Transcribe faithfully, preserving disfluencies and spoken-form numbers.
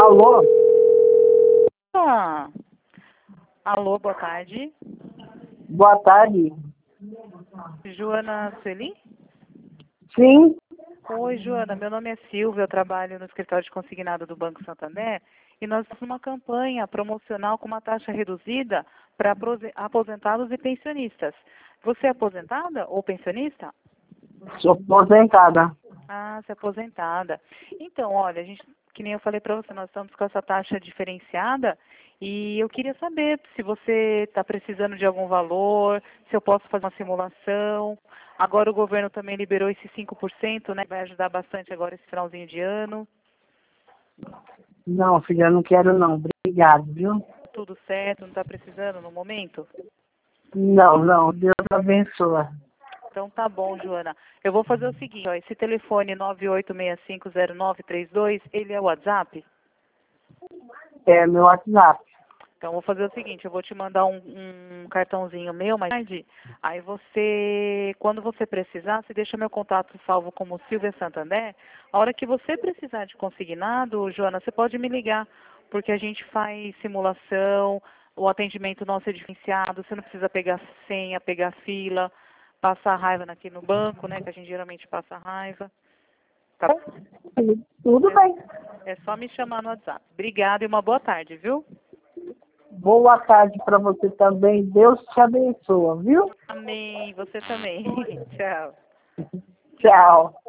Alô? Ah, alô, boa tarde. Boa tarde. Joana Sueli? Sim, Oi, Joana, meu nome é Silvia, eu trabalho no escritório de consignado do Banco Santander e nós temos uma campanha promocional com uma taxa reduzida para aposentados e pensionistas. Você é aposentada ou pensionista? sou aposentada. Ah, você é aposentada. Então, olha, a gente, que nem eu falei para você, nós estamos com essa taxa diferenciada e eu queria saber se você está precisando de algum valor, se eu posso fazer uma simulação. Agora o governo também liberou esse cinco por cento, né? Vai ajudar bastante agora esse finalzinho de ano. Não, filha, não quero não. Obrigado, viu? Tudo certo, não está precisando no momento? Não, não. Deus abençoe. Então tá bom, Joana. Eu vou fazer o seguinte, ó, esse telefone nove oito seis cinco zero nove três dois, ele é o WhatsApp? É meu WhatsApp. Então, vou fazer o seguinte, eu vou te mandar um, um cartãozinho meu mais tarde, aí você, quando você precisar, você deixa meu contato salvo como Silvia Santander. A hora que você precisar de consignado, Joana, você pode me ligar, porque a gente faz simulação, o atendimento nosso é diferenciado, você não precisa pegar senha, pegar fila, passar raiva aqui no banco, né, que a gente geralmente passa raiva. Tá bom? Tudo bem. É só me chamar no WhatsApp. Obrigada e uma boa tarde, viu? Boa tarde para você também. Deus te abençoe, viu? Amém. Você também. Tchau. Tchau.